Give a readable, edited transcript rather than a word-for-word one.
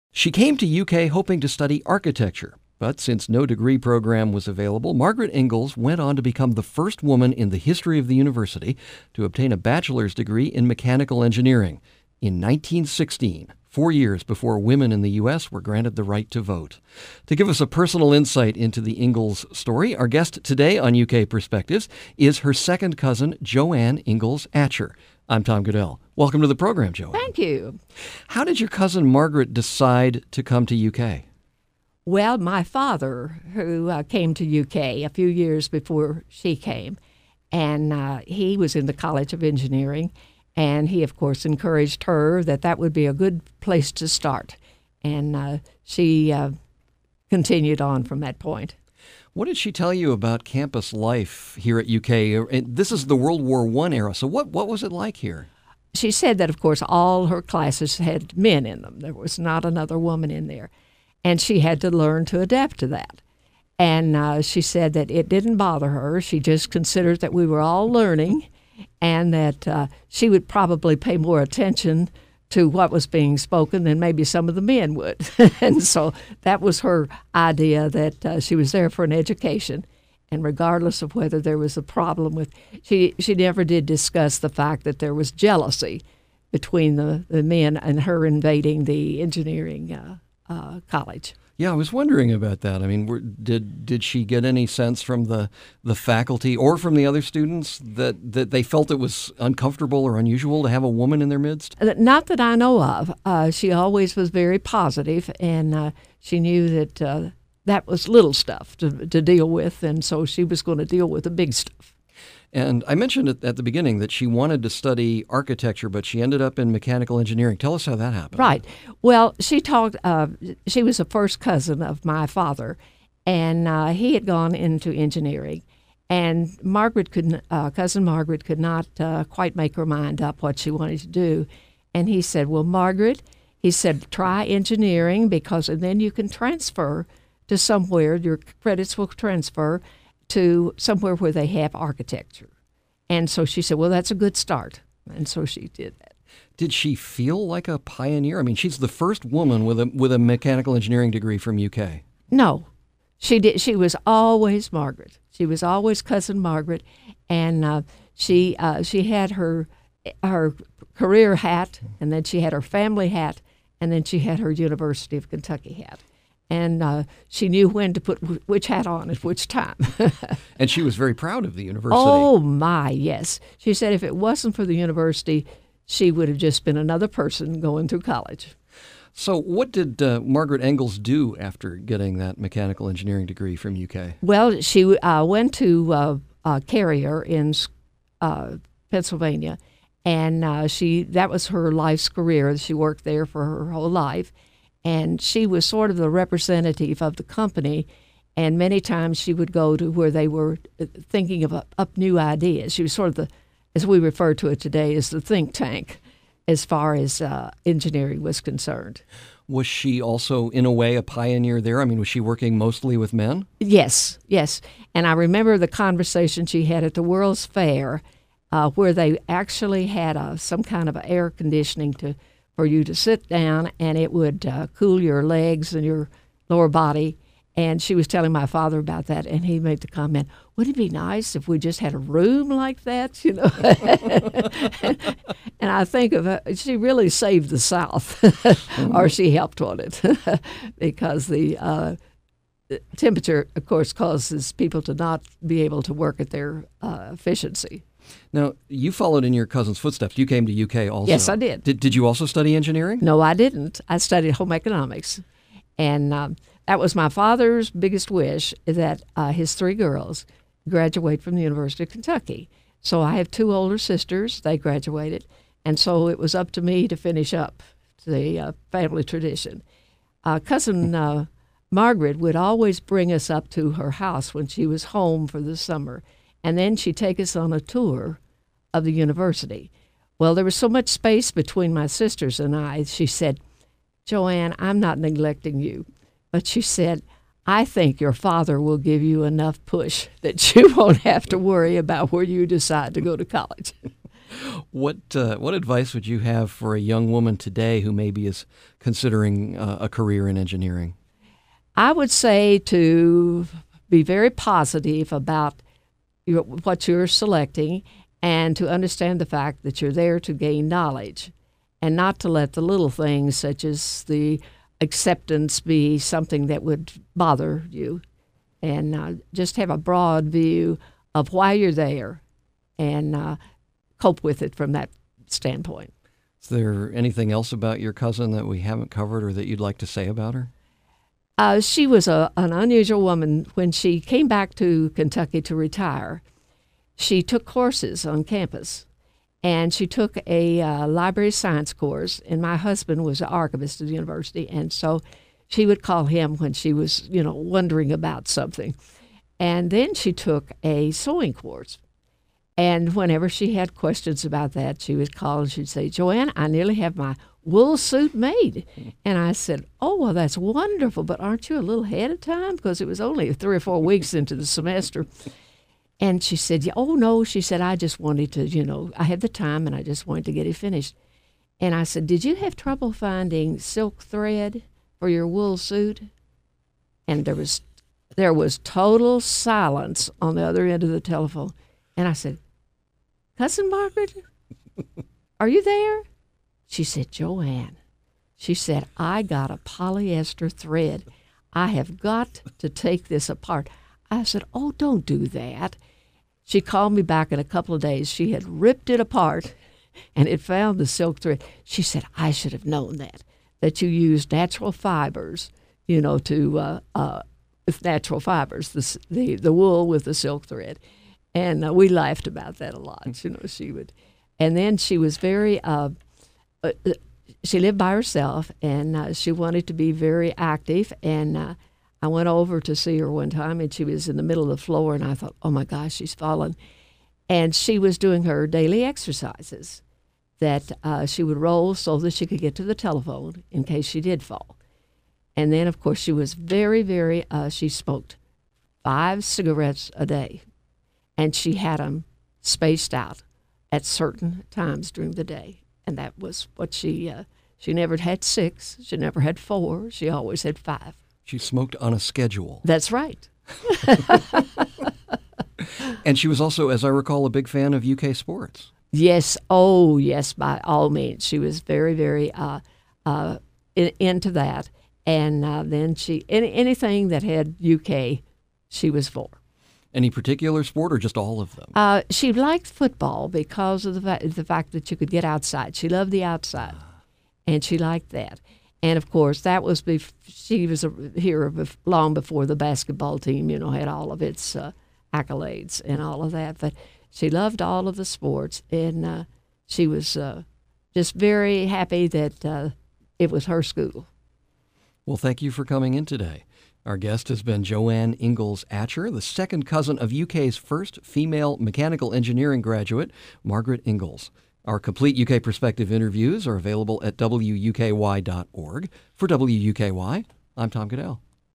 She came to UK hoping to study architecture. But since no degree program was available, Margaret Ingalls went on to become the first woman in the history of the university to obtain a bachelor's degree in mechanical engineering in 1916, 4 years before women in the U.S. were granted the right to vote. To give us a personal insight into the Ingalls story, our guest today on UK Perspectives is her second cousin, Joanne Ingalls Atcher. I'm Tom Goodell. Welcome to the program, Joanne. Thank you. How did your cousin Margaret decide to come to UK? Well, my father, who came to UK a few years before she came, and he was in the College of Engineering, and he, of course, encouraged her that would be a good place to start. And she continued on from that point. What did she tell you about campus life here at UK? This is the World War I era, so what was it like here? She said that, of course, all her classes had men in them. There was not another woman in there. And she had to learn to adapt to that. And she said that it didn't bother her. She just considered that we were all learning and that she would probably pay more attention to what was being spoken than maybe some of the men would. And so that was her idea, that she was there for an education. And regardless of whether there was a problem with, she never did discuss the fact that there was jealousy between the men and her invading the engineering college. Yeah, I was wondering about that. I mean, did she get any sense from the faculty or from the other students that they felt it was uncomfortable or unusual to have a woman in their midst? Not that I know of. She always was very positive, and she knew that that was little stuff to deal with, and so she was going to deal with the big stuff. And I mentioned at the beginning that she wanted to study architecture, but she ended up in mechanical engineering. Tell us how that happened. Right. Well, she was a first cousin of my father, and he had gone into engineering. And cousin Margaret could not quite make her mind up what she wanted to do. And he said, well, Margaret, he said, try engineering and then you can transfer to somewhere, your credits will transfer to somewhere where they have architecture. And so she said, well, that's a good start. And so she did that. Did she feel like a pioneer? I mean, she's the first woman with a mechanical engineering degree from UK. No, she did. She was always Margaret. She was always cousin Margaret. And she had her career hat, and then she had her family hat, and then she had her University of Kentucky hat. And she knew when to put which hat on at which time. And she was very proud of the university. Oh, my, yes. She said if it wasn't for the university, she would have just been another person going through college. So what did Margaret Ingalls do after getting that mechanical engineering degree from UK? Well, she went to Carrier in Pennsylvania, and that was her life's career. She worked there for her whole life. And she was sort of the representative of the company, and many times she would go to where they were thinking of up new ideas. She was sort of as we refer to it today, as the think tank as far as engineering was concerned. Was she also, in a way, a pioneer there? I mean, was she working mostly with men? Yes. And I remember the conversation she had at the World's Fair where they actually had some kind of air conditioning for you to sit down, and it would cool your legs and your lower body. And she was telling my father about that, and he made the comment, wouldn't it be nice if we just had a room like that, you know? And I think she really saved the South, or she helped on it, because the temperature, of course, causes people to not be able to work at their efficiency. Now, you followed in your cousin's footsteps. You came to UK also. Yes, I did. Did you also study engineering? No, I didn't. I studied home economics. And that was my father's biggest wish, that his 3 girls graduate from the University of Kentucky. So I have 2 older sisters. They graduated. And so it was up to me to finish up the family tradition. Cousin Margaret would always bring us up to her house when she was home for the summer. And then she'd take us on a tour of the university. Well, there was so much space between my sisters and I. She said, Joanne, I'm not neglecting you. But she said, I think your father will give you enough push that you won't have to worry about where you decide to go to college. What advice would you have for a young woman today who maybe is considering a career in engineering? I would say to be very positive about what you're selecting and to understand the fact that you're there to gain knowledge and not to let the little things such as the acceptance be something that would bother you, and just have a broad view of why you're there and cope with it from that standpoint. Is there anything else about your cousin that we haven't covered or that you'd like to say about her? She was an unusual woman. When she came back to Kentucky to retire, she took courses on campus, and she took a library science course, and my husband was an archivist at the university, and so she would call him when she was, wondering about something. And then she took a sewing course. And whenever she had questions about that, she would call and she'd say, "Joanne, I nearly have my wool suit made." And I said, "Oh, well, that's wonderful, but aren't you a little ahead of time?" Because it was only 3 or 4 weeks into the semester. And she said, "Oh, no," she said, "I just wanted to, I had the time and I just wanted to get it finished." And I said, "Did you have trouble finding silk thread for your wool suit?" And there was total silence on the other end of the telephone. And I said, "Cousin Margaret, are you there?" She said, "Joanne," she said, "I got a polyester thread. I have got to take this apart." I said, "Oh, don't do that." She called me back in a couple of days. She had ripped it apart and had found the silk thread. She said, "I should have known that you use natural fibers, with natural fibers, the wool with the silk thread." And we laughed about that a lot. She would, and then she was very. She lived by herself, and she wanted to be very active. And I went over to see her one time, and she was in the middle of the floor, and I thought, "Oh my gosh, she's fallen." And she was doing her daily exercises that she would roll so that she could get to the telephone in case she did fall. And then, of course, she was very, very. She smoked 5 cigarettes a day. And she had them spaced out at certain times during the day. And that was what she never had 6. She never had 4. She always had 5. She smoked on a schedule. That's right. And she was also, as I recall, a big fan of UK sports. Yes. Oh, yes, by all means. She was very, very into that. And then anything that had UK, she was for. Any particular sport or just all of them? She liked football because of the fact that you could get outside. She loved the outside, and she liked that. And, of course, that was she was here long before the basketball team, had all of its accolades and all of that. But she loved all of the sports, and she was just very happy that it was her school. Well, thank you for coming in today. Our guest has been Joanne Ingalls Atcher, the second cousin of UK's first female mechanical engineering graduate, Margaret Ingalls. Our complete UK Perspective interviews are available at WUKY.org. For WUKY, I'm Tom Goodell.